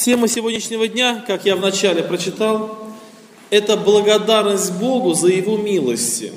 Тема сегодняшнего дня, как я вначале прочитал, это благодарность Богу за Его милости.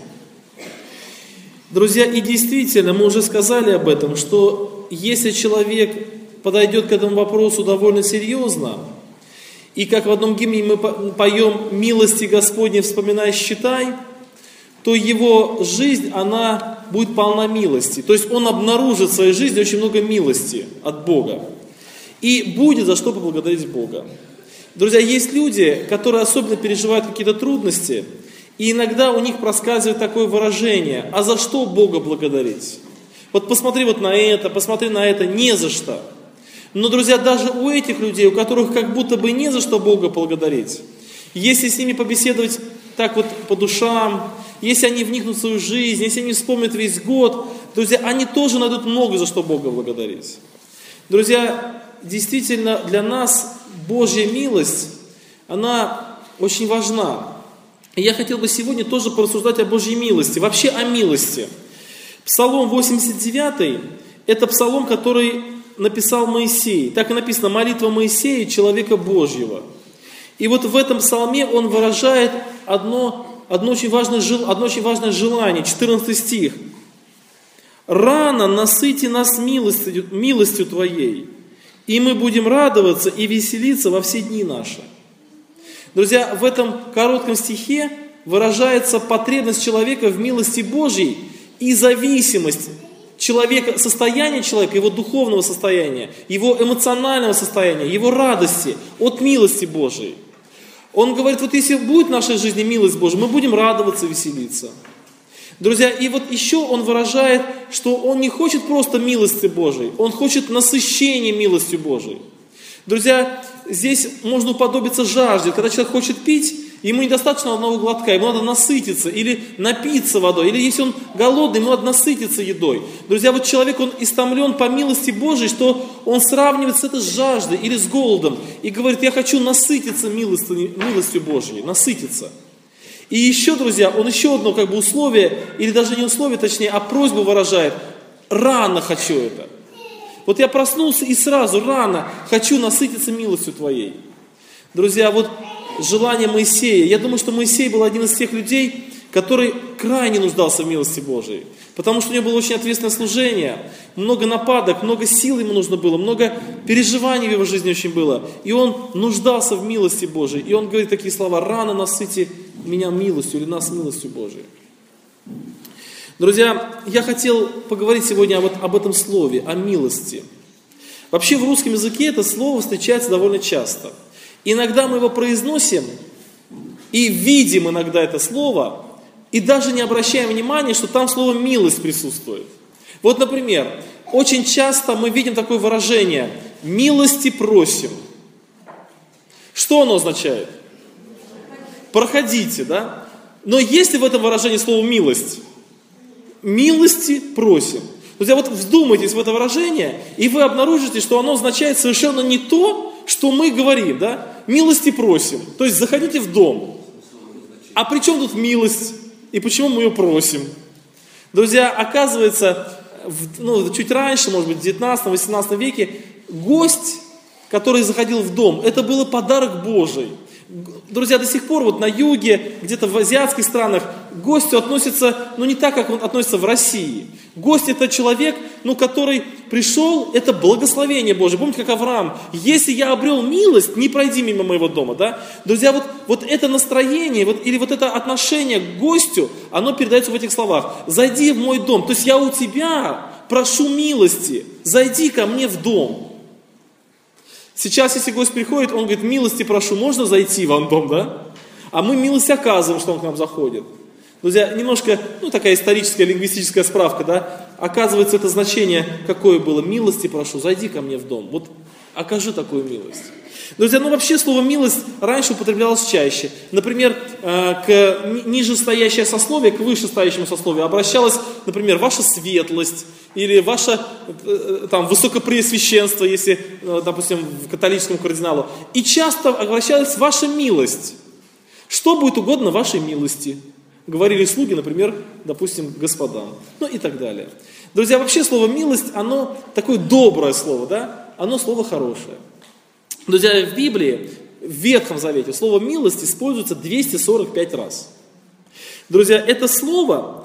Друзья, и действительно, мы уже сказали об этом, что если человек подойдет к этому вопросу довольно серьезно, и как в одном гимне мы поем «Милости Господни вспоминай, считай», то его жизнь, она будет полна милости. То есть он обнаружит в своей жизни очень много милости от Бога. И будет за что поблагодарить Бога. Друзья, есть люди, которые особенно переживают какие-то трудности, и иногда у них проскальзывает такое выражение: а за что Бога благодарить? Вот посмотри вот на это, не за что. Но, друзья, даже у этих людей, у которых как будто бы не за что Бога благодарить, если с ними побеседовать так вот по душам, если они вникнут в свою жизнь, если они вспомнят весь год, друзья, они тоже найдут много за что Бога благодарить. Друзья, действительно, для нас Божья милость, она очень важна. И я хотел бы сегодня тоже порассуждать о Божьей милости, вообще о милости. Псалом 89, это псалом, который написал Моисей. Так и написано: молитва Моисея, человека Божьего. И вот в этом псалме он выражает одно очень важное желание, 14 стих. «Рано насыти нас милостью Твоей, и мы будем радоваться и веселиться во все дни наши». Друзья, в этом коротком стихе выражается потребность человека в милости Божьей и зависимость человека, состояния человека, его духовного состояния, его эмоционального состояния, его радости от милости Божьей. Он говорит, вот если будет в нашей жизни милость Божья, мы будем радоваться, веселиться. Друзья, и вот еще он выражает, что он не хочет просто милости Божией, он хочет насыщения милостью Божией. Друзья, здесь можно уподобиться жажде. Когда человек хочет пить, ему недостаточно одного глотка, ему надо насытиться или напиться водой, или если он голодный, ему надо насытиться едой. Друзья, вот человек, он истомлен по милости Божией, что он сравнивает с этой жаждой или с голодом и говорит: я хочу насытиться милостью Божией, насытиться. И еще, друзья, он еще одно условие, или даже не условие, точнее, а просьбу выражает: рано хочу это. Вот я проснулся и сразу рано хочу насытиться милостью Твоей. Друзья, вот желание Моисея. Я думаю, что Моисей был один из тех людей, который крайне нуждался в милости Божией. Потому что у него было очень ответственное служение, много нападок, много сил ему нужно было, много переживаний в его жизни очень было. И он нуждался в милости Божией. И он говорит такие слова: рано насыти меня милостью или нас милостью Божией. Друзья, я хотел поговорить сегодня об этом слове, о милости. Вообще в русском языке это слово встречается довольно часто. Иногда мы его произносим и видим иногда это слово, и даже не обращаем внимания, что там слово «милость» присутствует. Вот, например, очень часто мы видим такое выражение «милости просим». Что оно означает? Проходите, да? Но есть ли в этом выражении слово «милость»? Милости просим. Друзья, вот вдумайтесь в это выражение, и вы обнаружите, что оно означает совершенно не то, что мы говорим, да? Милости просим. То есть заходите в дом. А при чем тут милость? И почему мы ее просим? Друзья, оказывается, чуть раньше, может быть, в 19-18 веке, гость, который заходил в дом, это был подарок Божий. Друзья, до сих пор вот на юге, где-то в азиатских странах, к гостю относятся, не так, как он относится в России. Гость — это человек, который пришел, это благословение Божие. Помните, как Авраам: если я обрел милость, не пройди мимо моего дома, да? Друзья, вот это настроение, или вот это отношение к гостю, оно передается в этих словах: зайди в мой дом, то есть я у тебя прошу милости, зайди ко мне в дом. Сейчас, если гость приходит, он говорит: милости прошу, можно зайти вам в дом, да? А мы милость оказываем, что он к нам заходит. Друзья, немножко, такая историческая, лингвистическая справка, да? Оказывается, это значение какое было: милости прошу, зайди ко мне в дом. Вот окажи такую милость. Друзья, вообще слово «милость» раньше употреблялось чаще. Например, к нижестоящее сословие, к вышестоящему сословию обращалось, например, «ваша светлость» или «ваше высокопреосвященство», если, допустим, в католическом кардиналу. И часто обращалось «ваша милость». Что будет угодно вашей милости? Говорили слуги, например, допустим, господам. И так далее. Друзья, вообще слово «милость», оно такое доброе слово, да? Оно слово хорошее. Друзья, в Библии, в Ветхом Завете, слово «милость» используется 245 раз. Друзья, это слово,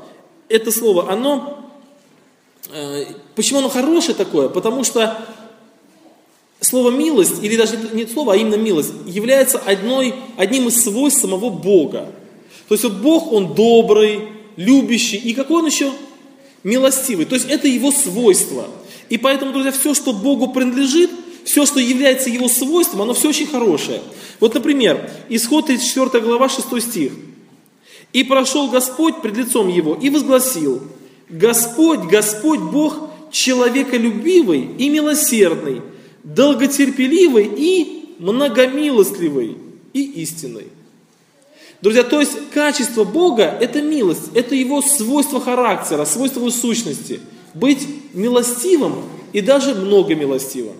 почему оно хорошее такое? Потому что слово «милость», или даже не слово, а именно «милость», является одним из свойств самого Бога. То есть вот Бог, Он добрый, любящий, и какой Он еще? Милостивый. То есть это Его свойство. И поэтому, друзья, все, что Богу принадлежит, все, что является Его свойством, оно все очень хорошее. Вот, например, Исход 34 глава, 6 стих. «И прошел Господь пред лицом Его и возгласил: Господь, Господь Бог, человеколюбивый и милосердный, долготерпеливый и многомилостливый и истинный». Друзья, то есть качество Бога – это милость, это Его свойство характера, свойство Его сущности. Быть милостивым и даже многомилостивым.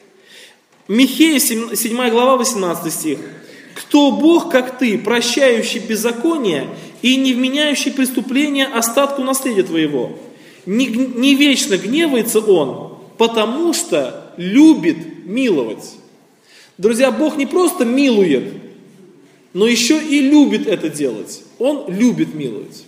Михея, 7 глава, 18 стих. «Кто Бог, как ты, прощающий беззаконие и не вменяющий преступления остатку наследия твоего? Не вечно гневается Он, потому что любит миловать». Друзья, Бог не просто милует, но еще и любит это делать. Он любит миловать.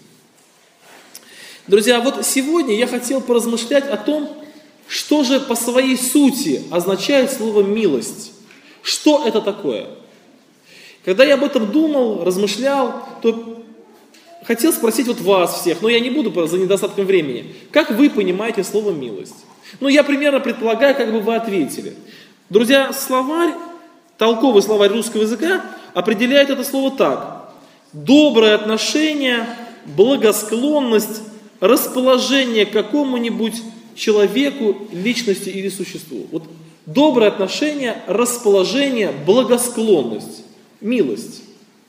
Друзья, вот сегодня я хотел поразмышлять о том, что же по своей сути означает слово «милость». Что это такое? Когда я об этом думал, размышлял, то хотел спросить вот вас всех, но я не буду за недостатком времени. Как вы понимаете слово «милость»? Я примерно предполагаю, как бы вы ответили. Друзья, толковый словарь русского языка определяет это слово так. Доброе отношение, благосклонность, расположение к какому-нибудь человеку, личности или существу. Вот доброе отношение, расположение, благосклонность, милость.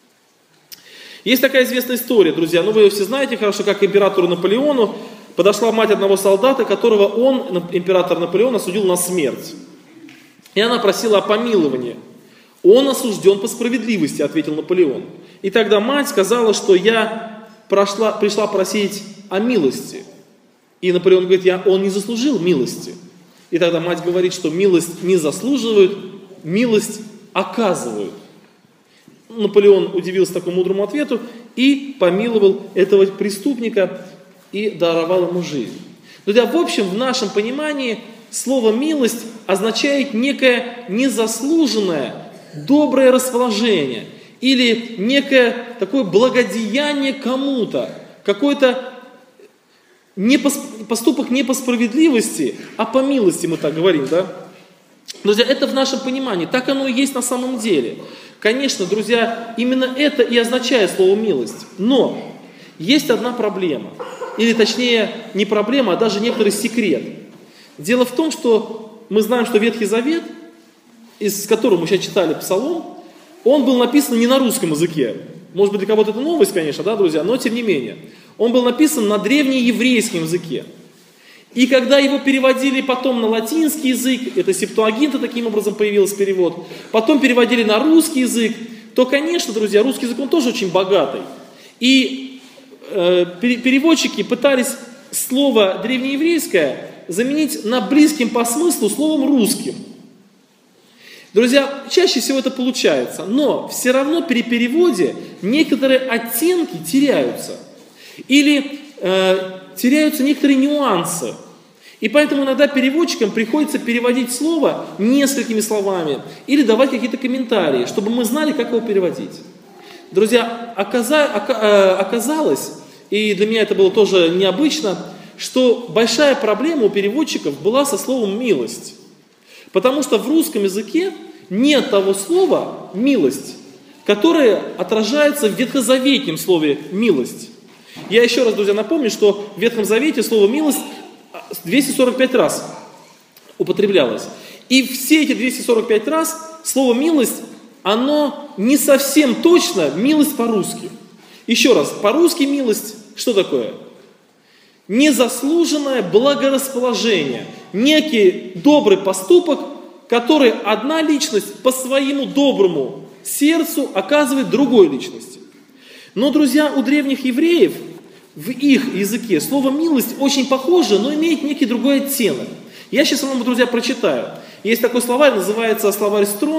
Есть такая известная история, друзья, вы ее все знаете хорошо, как к императору Наполеону подошла мать одного солдата, которого император Наполеон, осудил на смерть. И она просила о помиловании. «Он осужден по справедливости», ответил Наполеон. И тогда мать сказала, что я пришла просить о милости. И Наполеон говорит, он не заслужил милости. И тогда мать говорит, что милость не заслуживают, милость оказывают. Наполеон удивился такому мудрому ответу и помиловал этого преступника и даровал ему жизнь. Друзья, в общем, в нашем понимании слово «милость» означает некое незаслуженное, доброе расположение или некое такое благодеяние кому-то, какой-то поступок не по справедливости, а по милости, мы так говорим, да? Друзья, это в нашем понимании, так оно и есть на самом деле. Конечно, друзья, именно это и означает слово «милость». Но есть одна проблема, или точнее не проблема, а даже некоторый секрет. Дело в том, что мы знаем, что Ветхий Завет, из которого мы сейчас читали Псалом, он был написан не на русском языке. Может быть, для кого-то это новость, конечно, да, друзья, но тем не менее. Он был написан на древнееврейском языке. И когда его переводили потом на латинский язык, это Септуагинта таким образом появился перевод, потом переводили на русский язык, то, конечно, друзья, русский язык, он тоже очень богатый. И переводчики пытались слово древнееврейское заменить на близким по смыслу словом русским. Друзья, чаще всего это получается, но все равно при переводе некоторые оттенки теряются. Или теряются некоторые нюансы. И поэтому иногда переводчикам приходится переводить слово несколькими словами или давать какие-то комментарии, чтобы мы знали, как его переводить. Друзья, оказалось, и для меня это было тоже необычно, что большая проблема у переводчиков была со словом «милость». Потому что в русском языке нет того слова «милость», которое отражается в ветхозаветнем слове «милость». Я еще раз, друзья, напомню, что в Ветхом Завете слово «милость» 245 раз употреблялось. И все эти 245 раз слово «милость», оно не совсем точно «милость» по-русски. Еще раз, по-русски «милость» что такое? Незаслуженное благорасположение, некий добрый поступок, который одна личность по своему доброму сердцу оказывает другой личности. Но, друзья, у древних евреев в их языке слово «милость» очень похоже, но имеет некий другой оттенок. Я сейчас вам, друзья, прочитаю. Есть такой словарь, называется словарь Стронга,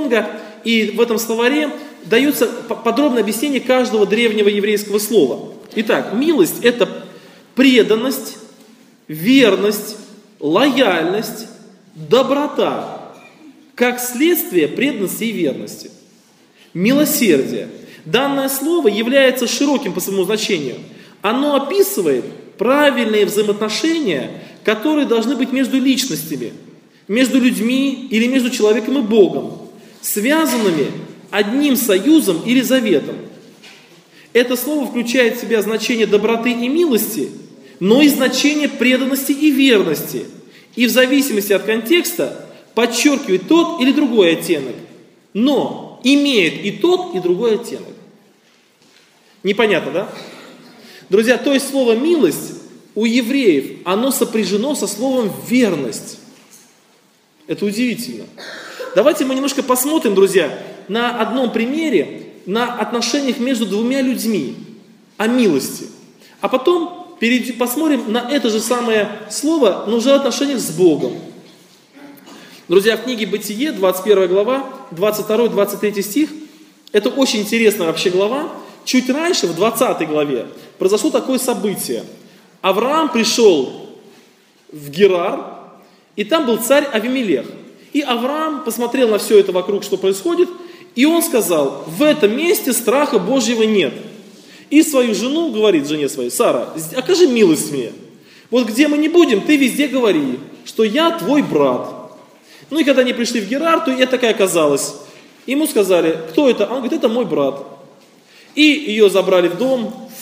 Стронга, и в этом словаре дается подробное объяснение каждого древнего еврейского слова. Итак, милость – это преданность, верность, лояльность, доброта, как следствие преданности и верности. Милосердие. Данное слово является широким по своему значению. Оно описывает правильные взаимоотношения, которые должны быть между личностями, между людьми или между человеком и Богом, связанными одним союзом или заветом. Это слово включает в себя значение доброты и милости, но и значение преданности и верности. И в зависимости от контекста подчеркивает тот или другой оттенок, но имеет и тот, и другой оттенок. Непонятно, да? Друзья, то есть слово «милость» у евреев, оно сопряжено со словом «верность». Это удивительно. Давайте мы немножко посмотрим, друзья, на одном примере, на отношениях между двумя людьми, о милости. А потом посмотрим на это же самое слово, но уже в отношениях с Богом. Друзья, в книге «Бытие», 21 глава, 22-23 стих, это очень интересная вообще глава. Чуть раньше, в 20 главе, произошло такое событие. Авраам пришел в Герар, и там был царь Авимелех. И Авраам посмотрел на все это вокруг, что происходит, и он сказал: в этом месте страха Божьего нет. И свою жену говорит жене своей: Сара, окажи милость мне. Вот где мы не будем, ты везде говори, что я твой брат. Ну и когда они пришли в Герар, то это такая оказалось. Ему сказали: кто это? Он говорит: это мой брат. И ее забрали в дом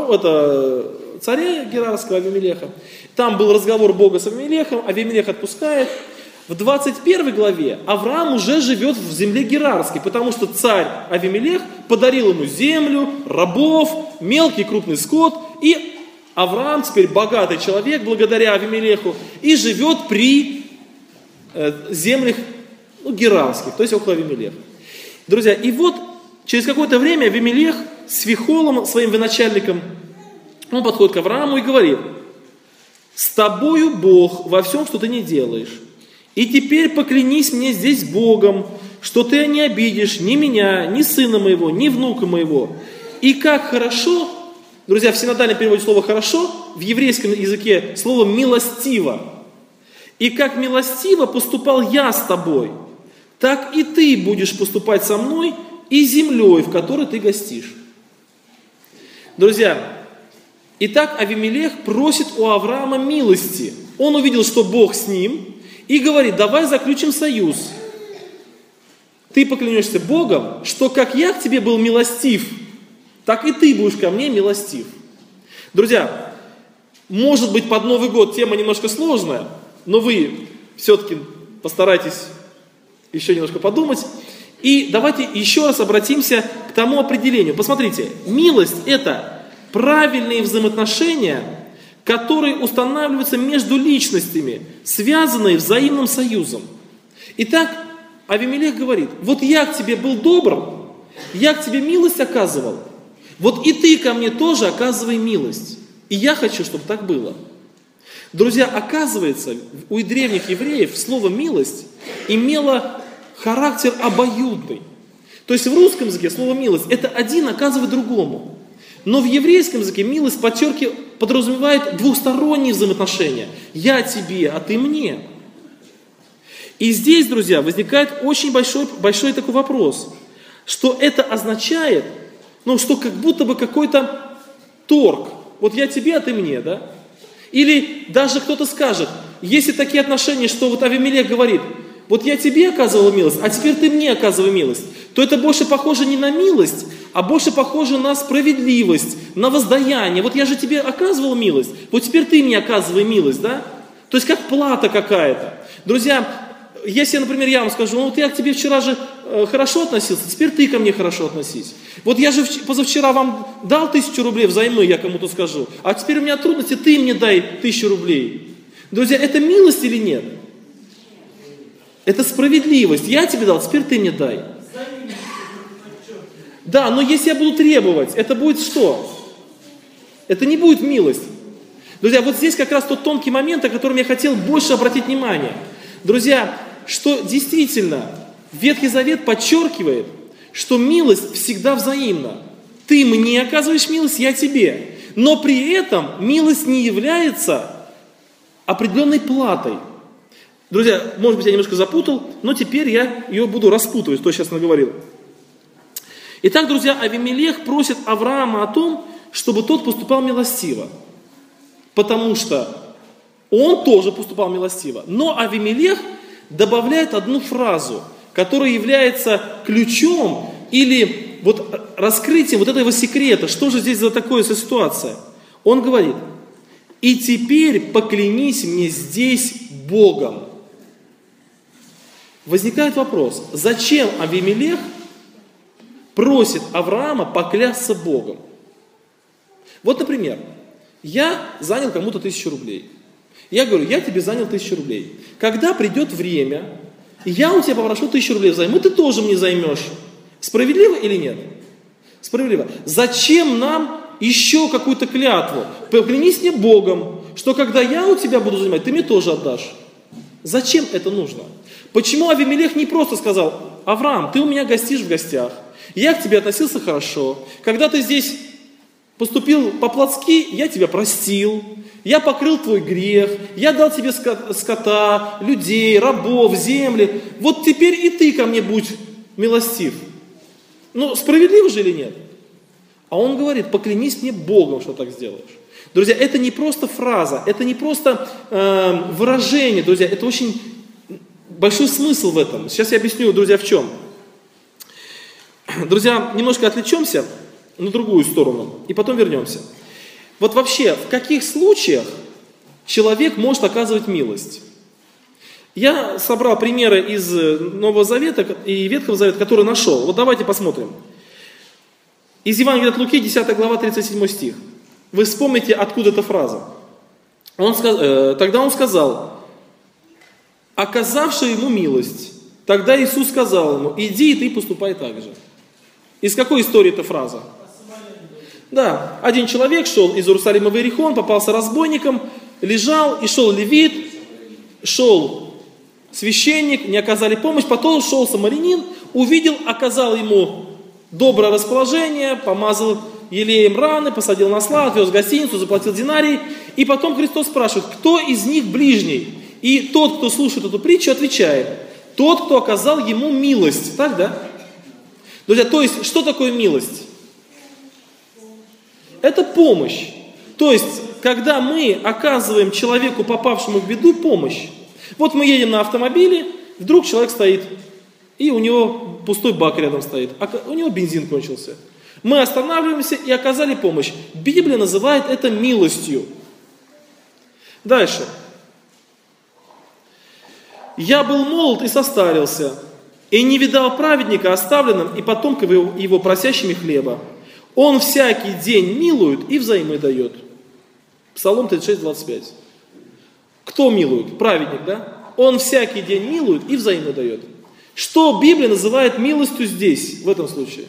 царя Герарского Авимелеха. Там был разговор Бога с Авимелехом, Авимелех отпускает. В 21 главе Авраам уже живет в земле Герарской, потому что царь Авимелех подарил ему землю, рабов, мелкий и крупный скот. И Авраам теперь богатый человек благодаря Авимелеху и живет при землях Герарских, то есть около Авимелеха. Друзья, и вот через какое-то время Авимелех с Фихолом, своим военачальником, он подходит к Аврааму и говорит: с тобою Бог во всем, что ты не делаешь. И теперь поклянись мне здесь Богом, что ты не обидишь ни меня, ни сына моего, ни внука моего. И как хорошо, друзья, в синодальном переводе слова «хорошо», в еврейском языке слово «милостиво». И как милостиво поступал я с тобой, так и ты будешь поступать со мной и землей, в которой ты гостишь. Друзья, итак, Авимелех просит у Авраама милости. Он увидел, что Бог с ним, и говорит: давай заключим союз. Ты поклянешься Богом, что как я к тебе был милостив, так и ты будешь ко мне милостив. Друзья, может быть, под Новый год тема немножко сложная, но вы все-таки постарайтесь еще немножко подумать. И давайте еще раз обратимся к тому определению. Посмотрите, милость – это правильные взаимоотношения, которые устанавливаются между личностями, связанные взаимным союзом. Итак, Авимелех говорит: вот я к тебе был добр, я к тебе милость оказывал, вот и ты ко мне тоже оказывай милость. И я хочу, чтобы так было. Друзья, оказывается, у древних евреев слово «милость» имело характер обоюдный. То есть в русском языке слово «милость» это один оказывает другому. Но в еврейском языке милость подразумевает двухсторонние взаимоотношения. Я тебе, а ты мне. И здесь, друзья, возникает очень большой такой вопрос, что это означает, что как будто бы какой-то торг. Вот я тебе, а ты мне, да? Или даже кто-то скажет, если такие отношения, что вот Авимелех говорит: вот я тебе оказывал милость, а теперь ты мне оказывай милость, то это больше похоже не на милость, а больше похоже на справедливость, на воздаяние. Вот я же тебе оказывал милость, вот теперь ты мне оказывай милость, да? То есть как плата какая-то. Друзья, если, например, я вам скажу: вот я к тебе вчера же хорошо относился, теперь ты ко мне хорошо относись. Вот я же позавчера вам дал 1000 рублей взаймы, я кому-то скажу, а теперь у меня трудности, ты мне дай 1000 рублей. Друзья, это милость или нет? Это справедливость. Я тебе дал, теперь ты мне дай. Да, но если я буду требовать, это будет что? Это не будет милость. Друзья, вот здесь как раз тот тонкий момент, о котором я хотел больше обратить внимание. Друзья, что действительно Ветхий Завет подчеркивает, что милость всегда взаимна. Ты мне оказываешь милость, я тебе. Но при этом милость не является определенной платой. Друзья, может быть, я немножко запутал, но теперь я ее буду распутывать, что я сейчас наговорил. Итак, друзья, Авимелех просит Авраама о том, чтобы тот поступал милостиво. Потому что он тоже поступал милостиво. Но Авимелех добавляет одну фразу, которая является ключом или вот раскрытием вот этого секрета. Что же здесь за такая ситуация? Он говорит: «И теперь поклянись мне здесь Богом». Возникает вопрос, зачем Авимелех просит Авраама поклясться Богом? Вот, например, я занял кому-то 1000 рублей. Я говорю: я тебе занял 1000 рублей. Когда придет время, я у тебя попрошу 1000 рублей взаймы, ты тоже мне займешь. Справедливо или нет? Справедливо. Зачем нам еще какую-то клятву? Поклянись мне Богом, что когда я у тебя буду занимать, ты мне тоже отдашь. Зачем это нужно? Почему Авимелех не просто сказал: Авраам, ты у меня гостишь в гостях, я к тебе относился хорошо, когда ты здесь поступил по-плотски, я тебя простил, я покрыл твой грех, я дал тебе скота, людей, рабов, земли, вот теперь и ты ко мне будь милостив. Ну, справедливо же или нет? А он говорит: поклянись мне Богом, что так сделаешь. Друзья, это не просто фраза, это не просто выражение, друзья, это очень большой смысл в этом. Сейчас я объясню, друзья, в чем. Друзья, немножко отвлечемся на другую сторону и потом вернемся. Вот вообще, в каких случаях человек может оказывать милость? Я собрал примеры из Нового Завета и Ветхого Завета, которые нашел. Вот давайте посмотрим. Из Евангелия от Луки, 10 глава, 37 стих. Вы вспомните, откуда эта фраза. Тогда он сказал: оказавший ему милость. Тогда Иисус сказал ему: иди, и ты поступай так же. Из какой истории эта фраза? Да, один человек шел из Иерусалима в Иерихон, попался разбойником, лежал, и шел левит, шел священник, не оказали помощь, потом шел самарянин, увидел, оказал ему доброе расположение, помазал елеем раны, посадил на осла, отвез в гостиницу, заплатил динарий. И потом Христос спрашивает: кто из них ближний? И тот, кто слушает эту притчу, отвечает: тот, кто оказал ему милость. Так, да? Друзья, то есть, что такое милость? Это помощь. То есть, когда мы оказываем человеку, попавшему в беду, помощь. Вот мы едем на автомобиле, вдруг человек стоит, и у него пустой бак рядом стоит, а у него бензин кончился. Мы останавливаемся и оказали помощь. Библия называет это милостью. Дальше. «Я был молод и состарился, и не видал праведника оставленным и потомков его просящими хлеба. Он всякий день милует и взаймы дает». Псалом 36, 25. Кто милует? Праведник, да? Он всякий день милует и взаймы дает. Что Библия называет милостью здесь, в этом случае?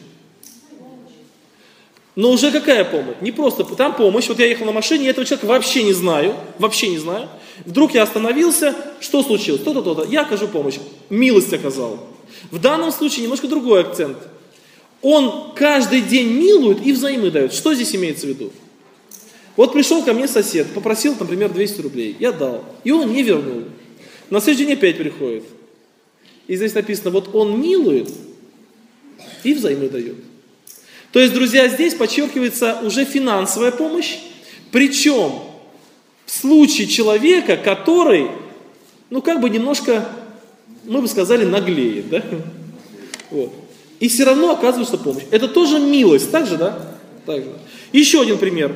Но уже какая помощь? Не просто там помощь. Вот я ехал на машине, я этого человека вообще не знаю. Вдруг я остановился, что случилось? То-то, то-то. Я окажу помощь. Милость оказал. В данном случае немножко другой акцент. Он каждый день милует и взаймы дает. Что здесь имеется в виду? Вот пришел ко мне сосед, попросил, например, 200 рублей. Я дал. И он не вернул. На следующий день опять приходит. И здесь написано: вот он милует и взаймы дает. То есть, друзья, здесь подчеркивается уже финансовая помощь. Причем в случае человека, который, немножко, мы бы сказали, наглеет, да? Вот. И все равно оказывается помощь. Это тоже милость, так же, да? Так же. Еще один пример.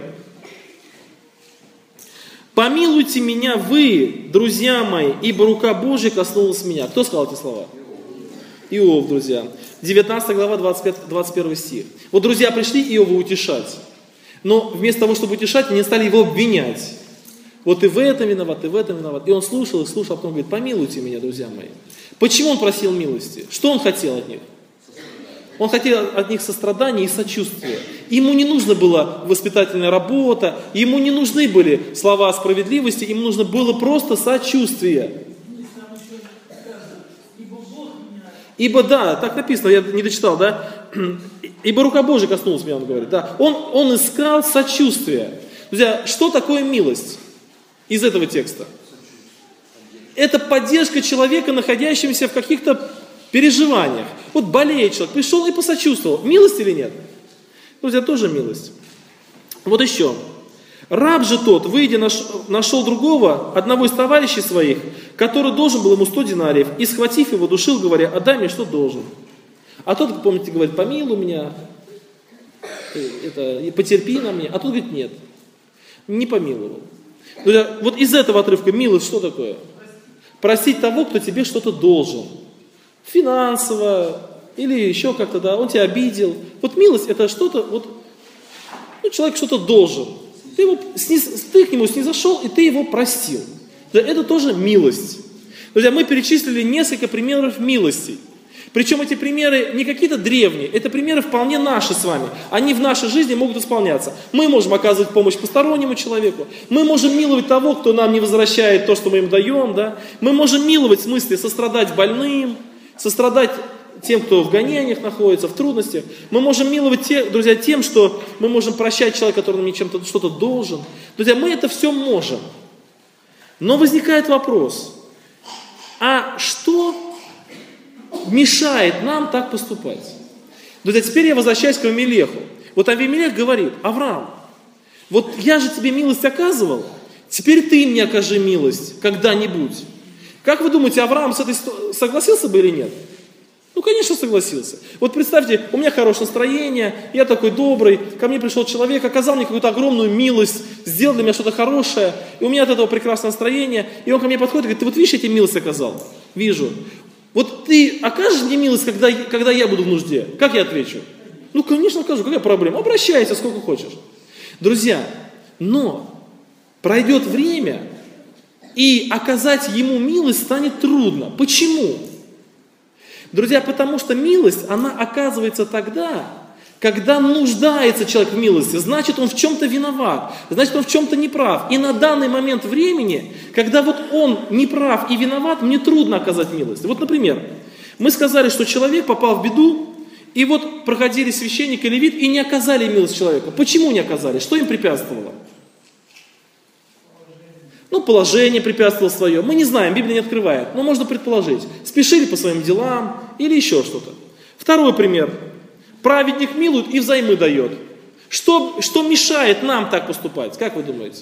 «Помилуйте меня вы, друзья мои, ибо рука Божья коснулась меня». Кто сказал эти слова? Иов, друзья. 19 глава, 21 стих. Вот друзья пришли Иова утешать. Но вместо того, чтобы утешать, они стали его обвинять. Вот и в этом виноват, и в этом виноват. И он слушал, а потом говорит: помилуйте меня, друзья мои. Почему он просил милости? Что он хотел от них? Он хотел от них сострадания и сочувствия. Ему не нужна была воспитательная работа, ему не нужны были слова справедливости, ему нужно было просто сочувствие. Ибо, да, так написано, я не дочитал, да? Ибо рука Божия коснулась меня, он говорит, да? Он искал сочувствия. Друзья, что такое милость из этого текста? Это поддержка человека, находящегося в каких-то переживаниях. Вот болеет человек, пришел и посочувствовал. Милость или нет? Друзья, тоже милость. Вот еще. Раб же тот, выйдя, нашел другого, одного из товарищей своих, который должен был ему 100 динариев, и, схватив его, душил, говоря, отдай мне, что должен. А тот, помните, говорит, помилуй меня, потерпи на мне. А тот говорит, нет, не помиловал. Друзья, вот из этого отрывка милость что такое? Простить того, кто тебе что-то должен. Финансово или еще как-то, да, он тебя обидел. Вот милость это что-то, вот, человек что-то должен. Ты к нему снизошел, и ты его простил. Да, это тоже милость. Друзья, мы перечислили несколько примеров милости. Причем эти примеры не какие-то древние, это примеры вполне наши с вами. Они в нашей жизни могут исполняться. Мы можем оказывать помощь постороннему человеку. Мы можем миловать того, кто нам не возвращает то, что мы им даем. Да? Мы можем миловать в смысле сострадать больным, сострадать тем, кто в гонениях находится, в трудностях. Мы можем миловать, друзья, тем, что мы можем прощать человека, который нам чем-то что-то должен. Друзья, мы это все можем. Но возникает вопрос, а что мешает нам так поступать? Друзья, теперь я возвращаюсь к Авимелеху. Вот Авимелех говорит, Авраам, вот я же тебе милость оказывал, теперь ты мне окажи милость когда-нибудь. Как вы думаете, Авраам с этой согласился бы или нет? Ну, конечно, согласился. Вот представьте, у меня хорошее настроение, я такой добрый, ко мне пришел человек, оказал мне какую-то огромную милость, сделал для меня что-то хорошее, и у меня от этого прекрасное настроение, и он ко мне подходит и говорит, ты вот видишь, я тебе милость оказал? Вижу. Вот ты окажешь мне милость, когда я буду в нужде? Как я отвечу? Ну, конечно, окажу, какая проблема? Обращайся, сколько хочешь. Друзья, но пройдет время, и оказать ему милость станет трудно. Почему? Друзья, потому что милость, она оказывается тогда, когда нуждается человек в милости, значит, он в чем-то виноват, значит, он в чем-то неправ. И на данный момент времени, когда вот он неправ и виноват, мне трудно оказать милость. Вот, например, мы сказали, что человек попал в беду, и вот проходили священник и левит, и не оказали милость человеку. Почему не оказали? Что им препятствовало? Ну, положение препятствовало свое. Мы не знаем, Библия не открывает, но можно предположить. Спешили по своим делам или еще что-то. Второй пример. Праведник милует и взаймы дает. Что мешает нам так поступать? Как вы думаете?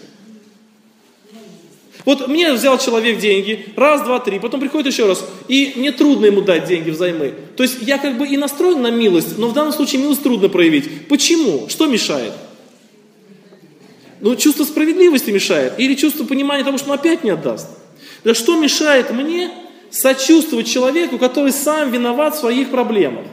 Вот мне взял человек деньги, раз, два, три, потом приходит еще раз, и мне трудно ему дать деньги взаймы. То есть я как бы и настроен на милость, но в данном случае милость трудно проявить. Почему? Что мешает? Ну, чувство справедливости мешает, или чувство понимания того, что он опять не отдаст. Да что мешает мне сочувствовать человеку, который сам виноват в своих проблемах?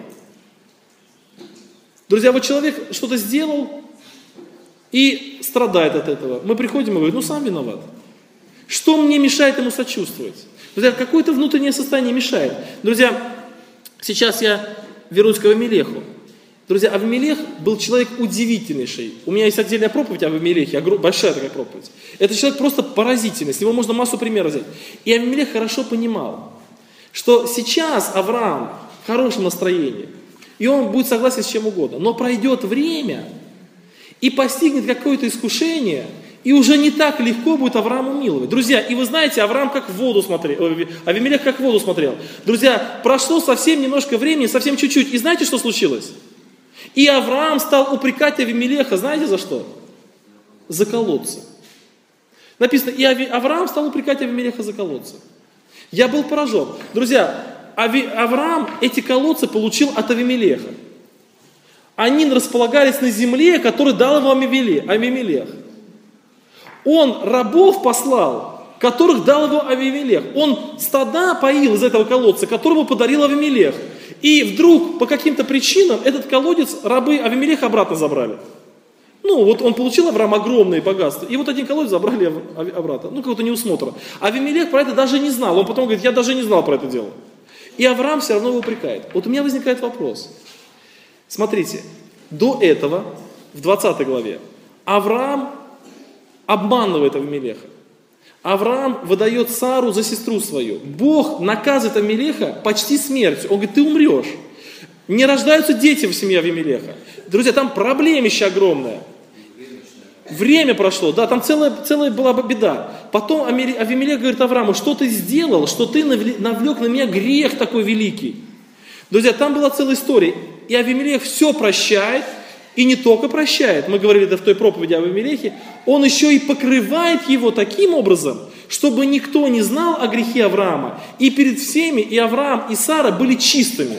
Друзья, вот человек что-то сделал и страдает от этого. Мы приходим и говорим, ну сам виноват. Что мне мешает ему сочувствовать? Друзья, какое-то внутреннее состояние мешает. Друзья, сейчас я вернусь к Авимелеху. Друзья, Авимелех был человек удивительнейший. У меня есть отдельная проповедь об Авимелехе, большая такая проповедь. Это человек просто поразительный, с него можно массу примеров взять. И Авимелех хорошо понимал, что сейчас Авраам в хорошем настроении, и он будет согласен с чем угодно. Но пройдет время, и постигнет какое-то искушение, и уже не так легко будет Аврааму миловать. Друзья, и вы знаете, Авраам как в воду смотрел, Авимелех как в воду смотрел. Друзья, прошло совсем немножко времени, совсем чуть-чуть, и знаете, что случилось? И Авраам стал упрекать Авимелеха, знаете за что? За колодцы. Написано, и Авраам стал упрекать Авимелеха за колодцы. Я был поражен. Друзья, Авраам эти колодцы получил от Авимелеха. Они располагались на земле, которую дал ему Авимелех. Он рабов послал, которых дал его Авимелех. Он стада поил из этого колодца, которого подарил Авимелех. И вдруг по каким-то причинам этот колодец рабы Авимелеха обратно забрали. Ну, вот он получил, Авраам, огромные богатства. И вот один колодец забрали обратно. Ну, какого-то неусмотра. Авимелех про это даже не знал. Он потом говорит, я даже не знал про это дело. И Авраам все равно его упрекает. Вот у меня возникает вопрос. Смотрите, до этого, в 20 главе, Авраам обманывает Авимелеха. Авраам выдает Сару за сестру свою. Бог наказывает Авимелеха почти смертью. Он говорит, ты умрешь. Не рождаются дети в семье Авимелеха. Друзья, там проблемище огромное. Время прошло, да, там целая была беда. Потом Авимелех говорит Аврааму, что ты сделал, что ты навлек на меня грех такой великий. Друзья, там была целая история. И Авимелех все прощает, и не только прощает, мы говорили это в той проповеди об Авимелехе, он еще и покрывает его таким образом, чтобы никто не знал о грехе Авраама. И перед всеми и Авраам, и Сара были чистыми.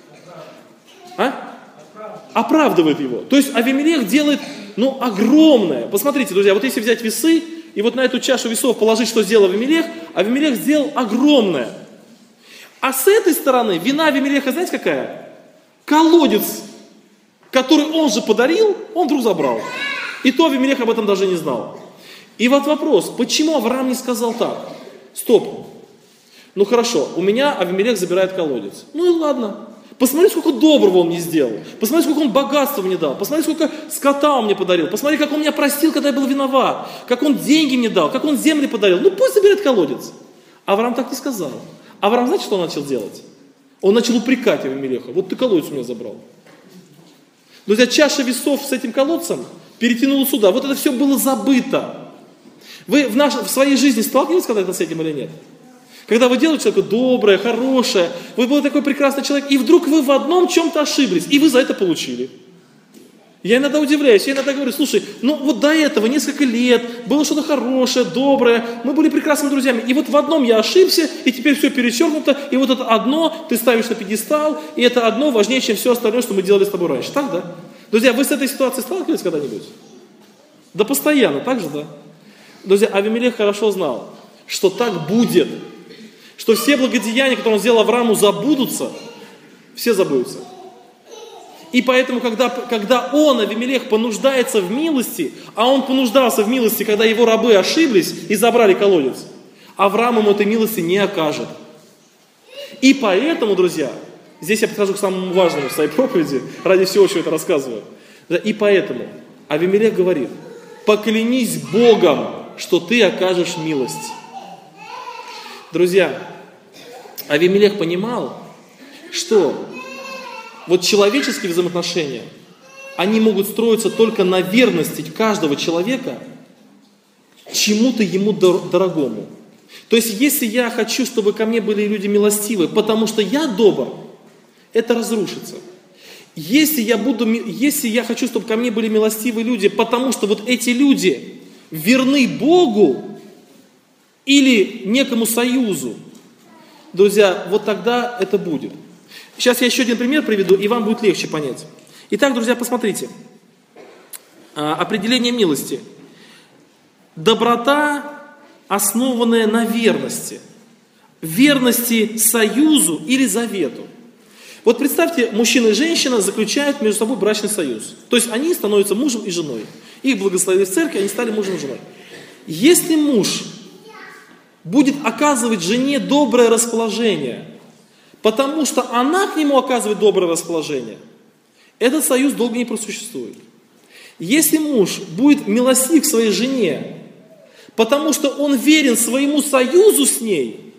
Оправдывает его. То есть Авимелех делает, огромное. Посмотрите, друзья, вот если взять весы, и вот на эту чашу весов положить, что сделал Авимелех, Авимелех сделал огромное. А с этой стороны вина Авимелеха, знаете какая? Колодец, который он же подарил, он вдруг забрал. И то Авимелех об этом даже не знал. И вот вопрос, почему Авраам не сказал так? Стоп. Хорошо, у меня Авимелех забирает колодец. И ладно. Посмотри, сколько доброго он мне сделал. Посмотри, сколько он богатства мне дал. Посмотри, сколько скота он мне подарил. Посмотри, как он меня простил, когда я был виноват. Как он деньги мне дал, как он земли подарил. Пусть забирает колодец. Авраам так не сказал. Авраам, знаете, что он начал делать? Он начал упрекать Авимелеха. Вот ты колодец у меня забрал. Друзья, чаша весов с этим колодцем перетянула сюда. Вот это все было забыто. Вы в своей жизни сталкивались когда-то с этим или нет? Когда вы делаете что-то доброе, хорошее, вы были такой прекрасный человек, и вдруг вы в одном чем-то ошиблись, и вы за это получили. Я иногда удивляюсь, я иногда говорю, слушай, вот до этого несколько лет было что-то хорошее, доброе, мы были прекрасными друзьями, и вот в одном я ошибся, и теперь все перечеркнуто, и вот это одно ты ставишь на пьедестал, и это одно важнее, чем все остальное, что мы делали с тобой раньше. Так, да? Друзья, вы с этой ситуацией сталкивались когда-нибудь? Да постоянно, так же, да? Друзья, Авимелех хорошо знал, что так будет. Что все благодеяния, которые он сделал Аврааму, забудутся, все забудутся. И поэтому, когда он, Авимелех, понуждается в милости, а он понуждался в милости, когда его рабы ошиблись и забрали колодец, Авраам ему этой милости не окажет. И поэтому, друзья, здесь я подхожу к самому важному в своей проповеди, ради всего, чего это рассказываю. И поэтому Авимелех говорит, поклянись Богом, что ты окажешь милость. Друзья, Авимелех понимал, что вот человеческие взаимоотношения, они могут строиться только на верности каждого человека чему-то ему дорогому. То есть, если я хочу, чтобы ко мне были люди милостивы, потому что я добр, это разрушится. Если я хочу, чтобы ко мне были милостивые люди, потому что вот эти люди верны Богу, или некому союзу, друзья, вот тогда это будет. Сейчас я еще один пример приведу, и вам будет легче понять. Итак, друзья, посмотрите. Определение милости. Доброта, основанная на верности. Верности союзу или завету. Вот представьте, мужчина и женщина заключают между собой брачный союз. То есть они становятся мужем и женой. Их благословили в церкви, они стали мужем и женой. Если муж будет оказывать жене доброе расположение, потому что она к нему оказывает доброе расположение, этот союз долго не просуществует. Если муж будет милостив к своей жене, потому что он верен своему союзу с ней,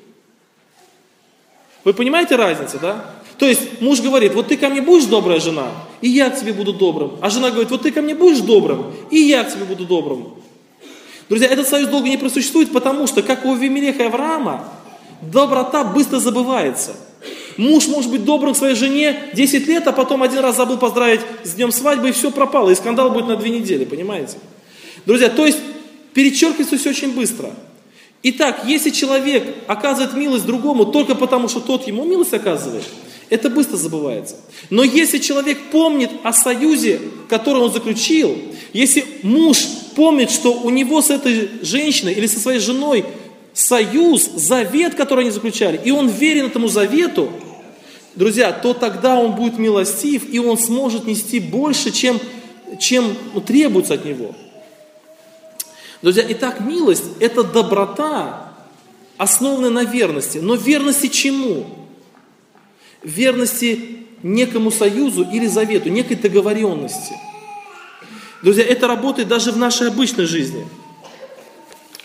вы понимаете разницу, да? То есть муж говорит, вот ты ко мне будешь добрая жена, и я к тебе буду добрым. А жена говорит, вот ты ко мне будешь добрым, и я к тебе буду добрым. Друзья, этот союз долго не просуществует, потому что, как у Авимелеха и Авраама, доброта быстро забывается. Муж может быть добрым к своей жене 10 лет, а потом один раз забыл поздравить с днем свадьбы, и все пропало, и скандал будет на 2 недели, понимаете? Друзья, то есть перечеркивается все очень быстро. Итак, если человек оказывает милость другому только потому, что тот ему милость оказывает, это быстро забывается. Но если человек помнит о союзе, который он заключил, если муж помнит, что у него с этой женщиной или со своей женой союз, завет, который они заключали, и он верен этому завету, друзья, то тогда он будет милостив, и он сможет нести больше, чем требуется от него. Друзья, итак, милость – это доброта, основанная на верности. Но верности чему? Верности некому союзу или завету, некой договоренности. Друзья, это работает даже в нашей обычной жизни.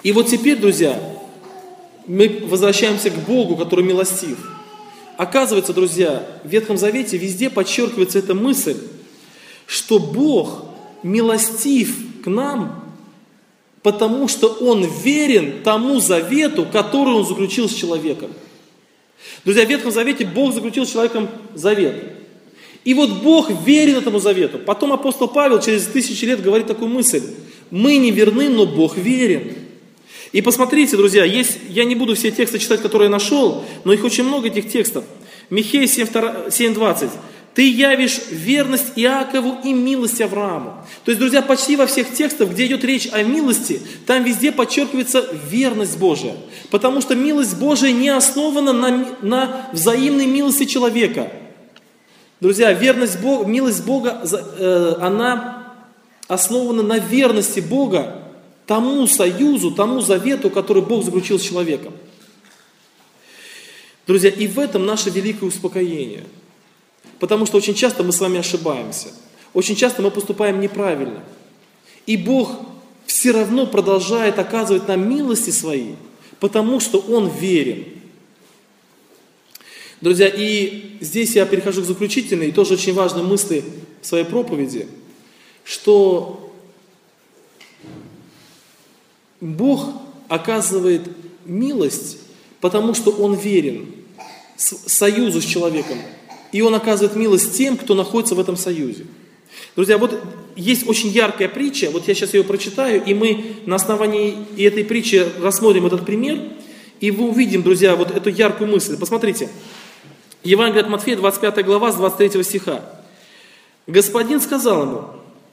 И вот теперь, друзья, мы возвращаемся к Богу, который милостив. Оказывается, друзья, в Ветхом Завете везде подчеркивается эта мысль, что Бог милостив к нам, потому что Он верен тому завету, который Он заключил с человеком. Друзья, в Ветхом Завете Бог заключил с человеком завет. И вот Бог верен этому завету. Потом апостол Павел через 1000 лет говорит такую мысль: мы не верны, но Бог верен. И посмотрите, друзья, я не буду все тексты читать, которые я нашел, но их очень много, этих текстов. Михея 7:20. Ты явишь верность Иакову и милость Аврааму. То есть, друзья, почти во всех текстах, где идет речь о милости, там везде подчеркивается верность Божия. Потому что милость Божия не основана на взаимной милости человека. Друзья, милость Бога, она основана на верности Бога тому союзу, тому завету, который Бог заключил с человеком. Друзья, и в этом наше великое успокоение. Потому что очень часто мы с вами ошибаемся. Очень часто мы поступаем неправильно. И Бог все равно продолжает оказывать нам милости свои, потому что Он верен. Друзья, и здесь я перехожу к заключительной и тоже очень важной мысли в своей проповеди, что Бог оказывает милость, потому что Он верен союзу с человеком. И Он оказывает милость тем, кто находится в этом союзе. Друзья, вот есть очень яркая притча, вот я сейчас ее прочитаю, и мы на основании этой притчи рассмотрим этот пример, и вы увидим, друзья, вот эту яркую мысль. Посмотрите, Евангелие от Матфея, 25 глава, с 23 стиха. Господин сказал ему,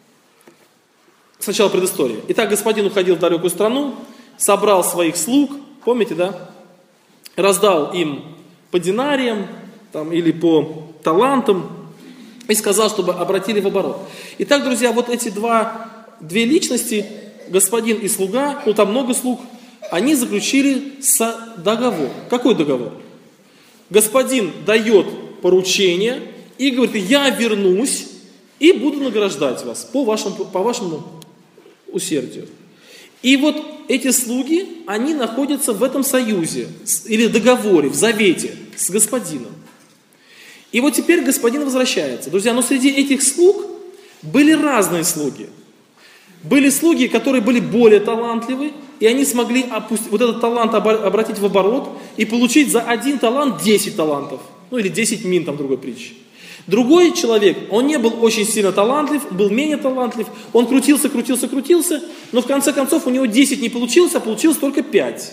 сначала предыстория. Итак, господин уходил в далекую страну, собрал своих слуг, помните, да? Раздал им по динариям, или по талантам, и сказал, чтобы обратили в оборот. Итак, друзья, вот эти две личности, господин и слуга, там много слуг, они заключили договор. Какой договор? Господин дает поручение и говорит: я вернусь и буду награждать вас по вашему усердию. И вот эти слуги, они находятся в этом союзе, или договоре, в завете с господином. И вот теперь господин возвращается. Друзья, но среди этих слуг были разные слуги. Были слуги, которые были более талантливы, и они смогли вот этот талант обратить в оборот и получить за один талант 10 талантов. Или 10 мин, там в другой притче. Другой человек, он не был очень сильно талантлив, был менее талантлив, он крутился, но в конце концов у него 10 не получилось, а получилось только 5.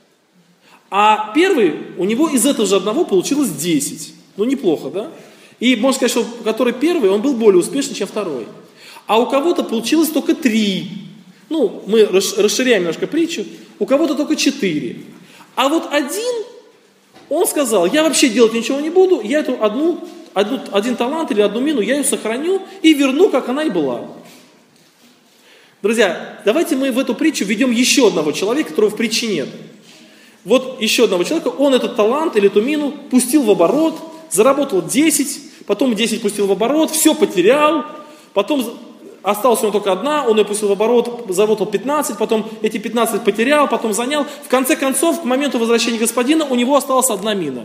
А первый, у него из этого же одного получилось 10. Неплохо, да? И можно сказать, что который первый, он был более успешный, чем второй. А у кого-то получилось только 3. Мы расширяем немножко притчу. У кого-то только 4. А вот он сказал: я вообще делать ничего не буду, я эту один талант или одну мину, я ее сохраню и верну, как она и была. Друзья, давайте мы в эту притчу введем еще одного человека, которого в притче нет. Вот еще одного человека, он этот талант или эту мину пустил в оборот, заработал 10, потом 10 пустил в оборот, все потерял, потом осталась у него только одна, он ее пустил в оборот, заработал 15, потом эти 15 потерял, потом занял. В конце концов, к моменту возвращения господина у него осталась одна мина.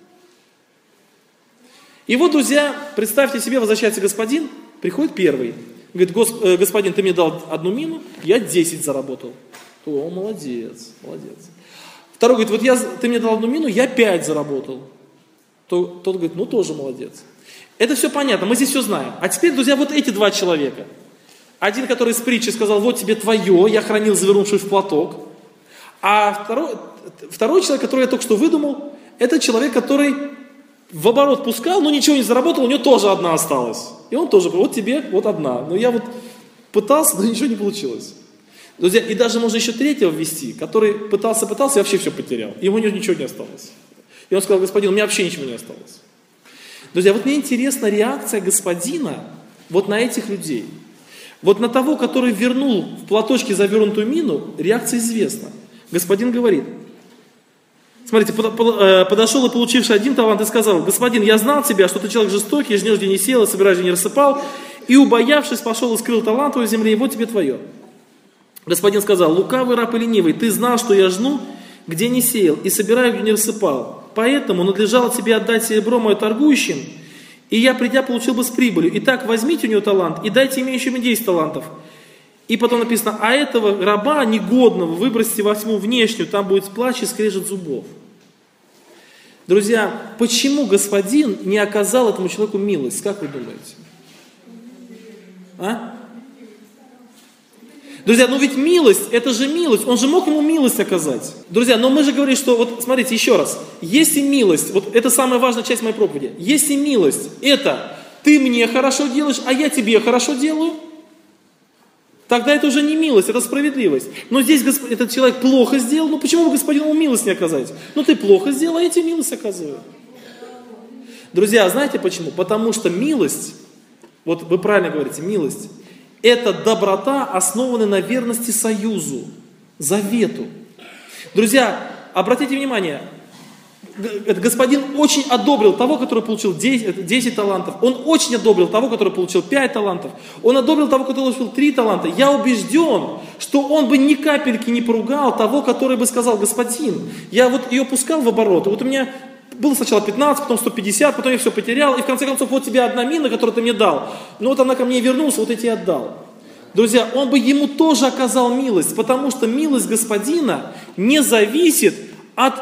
И вот, друзья, представьте себе, возвращается господин, приходит первый, говорит: господин, ты мне дал одну мину, я 10 заработал. О, молодец. Второй говорит: вот ты мне дал одну мину, я 5 заработал. Тот говорит: тоже молодец. Это все понятно, мы здесь все знаем. А теперь, друзья, вот эти два человека. Один, который из притчи сказал: вот тебе твое, я хранил, завернувшись в платок. А второй человек, который я только что выдумал, это человек, который в оборот пускал, но ничего не заработал, у него тоже одна осталась. И он тоже: вот тебе, вот одна. Но я пытался, но ничего не получилось. Друзья, и даже можно еще третьего ввести, который пытался и вообще все потерял. Ему ничего не осталось. И он сказал: господин, у меня вообще ничего не осталось. Друзья, вот мне интересна реакция господина вот на этих людей. Вот на того, который вернул в платочке завернутую мину, реакция известна. Господин говорит, смотрите, подошел и получивший один талант и сказал: господин, я знал тебя, что ты человек жестокий, жнешь, где не сел, и собираешь, где не рассыпал, и, убоявшись, пошел и скрыл талант твой в земле, и вот тебе твое. Господин сказал: лукавый раб и ленивый, ты знал, что я жну, где не сеял, и собираю, где не рассыпал. Поэтому надлежало тебе отдать серебро мое торгующим, и я, придя, получил бы с прибылью. Итак, возьмите у него талант и дайте имеющим 10 талантов. И потом написано: а этого раба негодного выбросьте во тьму внешнюю, там будет плач и скрежет зубов. Друзья, почему господин не оказал этому человеку милость? Как вы думаете? А? Друзья, ну ведь милость, это же милость, он же мог ему милость оказать. Друзья, но мы же говорим, что, вот смотрите, еще раз, если милость, вот это самая важная часть моей проповеди, если милость, это ты мне хорошо делаешь, а я тебе хорошо делаю, тогда это уже не милость, это справедливость. Но здесь этот человек плохо сделал, ну почему вы господину милость не оказать? Ну ты плохо сделал, а я тебе милость оказываю. Друзья, знаете почему? Потому что милость, вот вы правильно говорите, милость, это доброта, основанная на верности союзу, завету. Друзья, обратите внимание, господин очень одобрил того, который получил 10 талантов. Он очень одобрил того, который получил 5 талантов. Он одобрил того, который получил 3 таланта. Я убежден, что он бы ни капельки не поругал того, который бы сказал: господин, я вот ее пускал в оборот, и вот у меня было сначала 15, потом 150, потом я все потерял, и в конце концов вот тебе одна мина, которую ты мне дал. Но вот она ко мне вернулась, вот я тебе отдал. Друзья, он бы ему тоже оказал милость, потому что милость господина не зависит от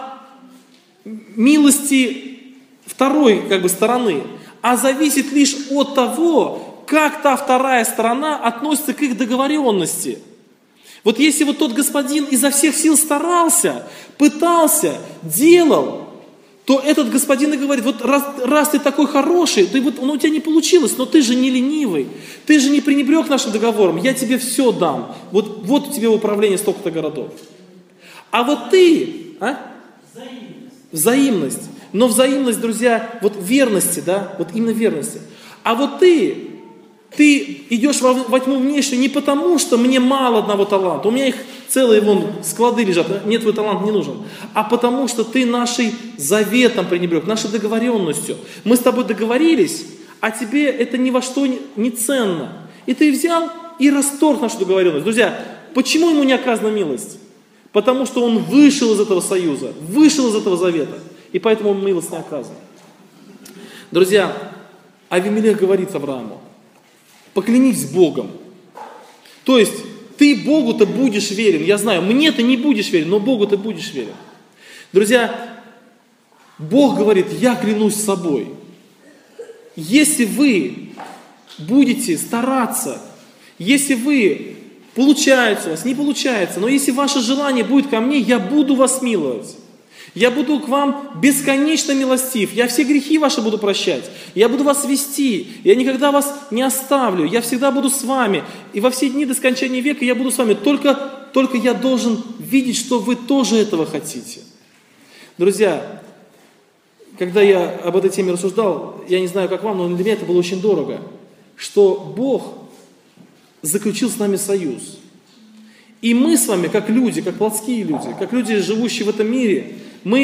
милости второй стороны, а зависит лишь от того, как та вторая сторона относится к их договоренности. Вот если вот тот господин изо всех сил старался, пытался, делал, то этот господин и говорит: вот раз ты такой хороший, ты вот, у тебя не получилось, но ты же не ленивый, ты же не пренебрег нашим договором, я тебе все дам, вот тебе в управлении столько-то городов. А вот ты, взаимность. Но взаимность, друзья, вот верности, да, вот именно верности. А вот ты идешь во тьму внешнюю не потому, что мне мало одного таланта, у меня их целые склады лежат, мне твой талант не нужен, а потому что ты нашим заветом пренебрег, нашей договоренностью. Мы с тобой договорились, а тебе это ни во что не ценно. И ты взял и расторг нашу договоренность. Друзья, почему ему не оказана милость? Потому что он вышел из этого союза, вышел из этого завета, и поэтому ему милость не оказана. Друзья, Авимелех говорит Аврааму: поклянись Богом. То есть, ты Богу-то будешь верен. Я знаю, мне ты не будешь верен, но Богу ты будешь верен. Друзья, Бог говорит: я клянусь собой. Если вы будете стараться, если вы получается у вас, не получается, но если ваше желание будет ко мне, я буду вас миловать. Я буду к вам бесконечно милостив. Я все грехи ваши буду прощать. Я буду вас вести. Я никогда вас не оставлю. Я всегда буду с вами. И во все дни до скончания века я буду с вами. Только я должен видеть, что вы тоже этого хотите. Друзья, когда я об этой теме рассуждал, я не знаю, как вам, но для меня это было очень дорого, что Бог заключил с нами союз. И мы с вами, как люди, как плотские люди, как люди, живущие в этом мире,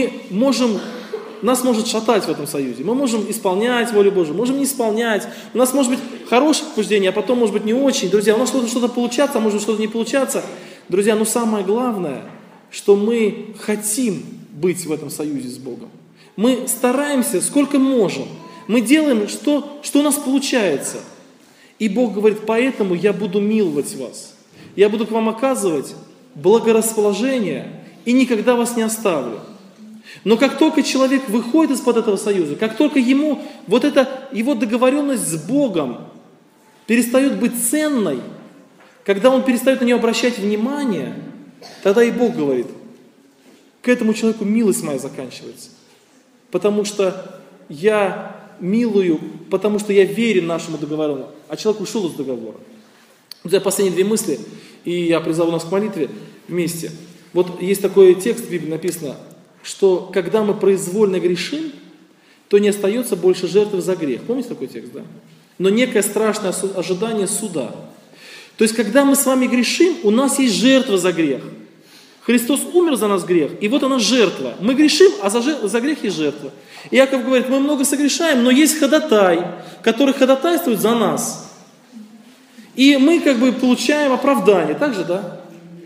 нас может шатать в этом союзе. Мы можем исполнять волю Божию, можем не исполнять. У нас может быть хорошее побуждение, а потом может быть не очень. Друзья, у нас что-то получаться, а может что-то не получаться. Друзья, но самое главное, что мы хотим быть в этом союзе с Богом. Мы стараемся, сколько можем. Мы делаем, что у нас получается. И Бог говорит: поэтому я буду миловать вас. Я буду к вам оказывать благорасположение и никогда вас не оставлю. Но как только человек выходит из-под этого союза, как только ему вот эта его договоренность с Богом перестает быть ценной, когда он перестает на нее обращать внимание, тогда и Бог говорит: к этому человеку милость моя заканчивается. Потому что я милую, потому что я верен нашему договору. А человек ушел из договора. Друзья, последние 2 мысли, и я призову нас к молитве вместе. Вот есть такой текст в Библии написано, что когда мы произвольно грешим, то не остается больше жертвы за грех. Помните такой текст, да? Но некое страшное ожидание суда. То есть, когда мы с вами грешим, у нас есть жертва за грех. Христос умер за нас грех, и вот она жертва. Мы грешим, а за грех есть жертва. Иаков говорит: мы много согрешаем, но есть ходатай, который ходатайствует за нас. И мы получаем оправдание. Так же, да?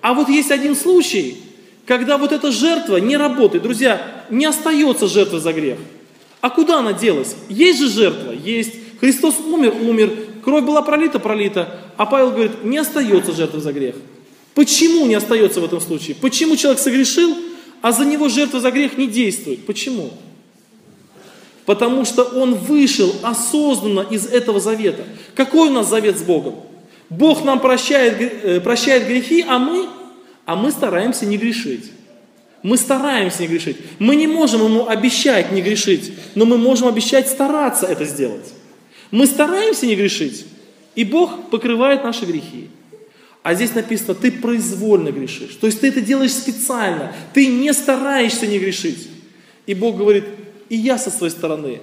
А вот есть один случай, когда вот эта жертва не работает. Друзья, не остается жертва за грех. А куда она делась? Есть же жертва, есть. Христос умер, кровь была пролита, а Павел говорит, не остается жертва за грех. Почему не остается в этом случае? Почему человек согрешил, а за него жертва за грех не действует? Почему? Потому что он вышел осознанно из этого завета. Какой у нас завет с Богом? Бог нам прощает грехи, а мы стараемся не грешить. Мы стараемся не грешить. Мы не можем ему обещать не грешить, но мы можем обещать стараться это сделать. Мы стараемся не грешить, и Бог покрывает наши грехи. А здесь написано, ты произвольно грешишь. То есть ты это делаешь специально. Ты не стараешься не грешить. И Бог говорит, и я со своей стороны,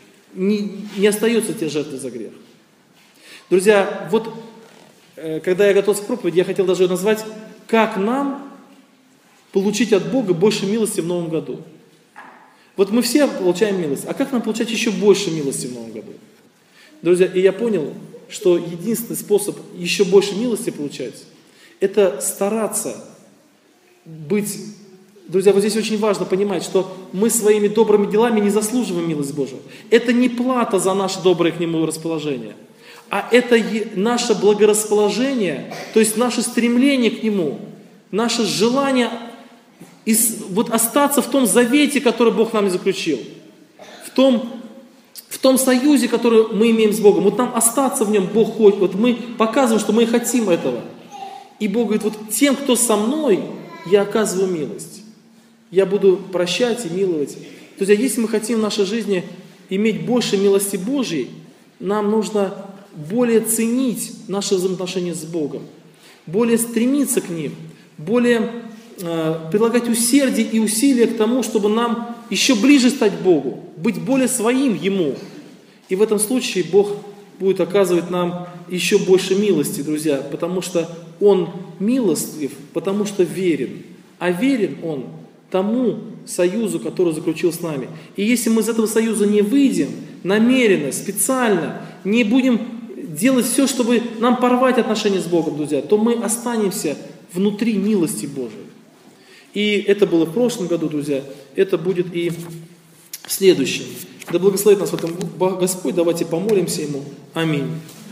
не остается тебе жертвы за грех. Друзья, вот когда я готовился к проповеди, я хотел даже назвать, как нам получить от Бога больше милости в новом году. Вот мы все получаем милость, а как нам получать еще больше милости в новом году? Друзья, и я понял, что единственный способ еще больше милости получать, это стараться быть... Друзья, вот здесь очень важно понимать, что мы своими добрыми делами не заслуживаем милость Божию. Это не плата за наше доброе к Нему расположение, а это наше благорасположение, то есть наше стремление к Нему, наше желание вот остаться в том завете, который Бог нам заключил, в том союзе, который мы имеем с Богом. Вот нам остаться в нем Бог хочет. Вот мы показываем, что мы хотим этого. И Бог говорит, вот тем, кто со мной, я оказываю милость. Я буду прощать и миловать. Друзья, если мы хотим в нашей жизни иметь больше милости Божьей, нам нужно более ценить наши взаимоотношения с Богом, более стремиться к ним, более прилагать усердие и усилия к тому, чтобы нам еще ближе стать к Богу, быть более своим Ему. И в этом случае Бог будет оказывать нам еще больше милости, друзья, потому что Он милостлив, потому что верен. А верен Он тому союзу, который заключил с нами. И если мы из этого союза не выйдем, намеренно, специально, не будем делать все, чтобы нам порвать отношения с Богом, друзья, то мы останемся внутри милости Божией. И это было в прошлом году, друзья, это будет и в следующем. Да благословит нас в этом Господь, давайте помолимся Ему. Аминь.